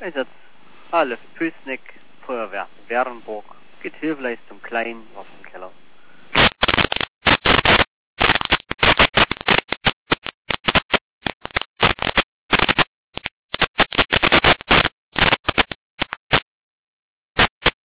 Einsatz Aleph Püßnick, Feuerwehr Wernburg, geht Hilfeleistung Klein, Waffenkeller.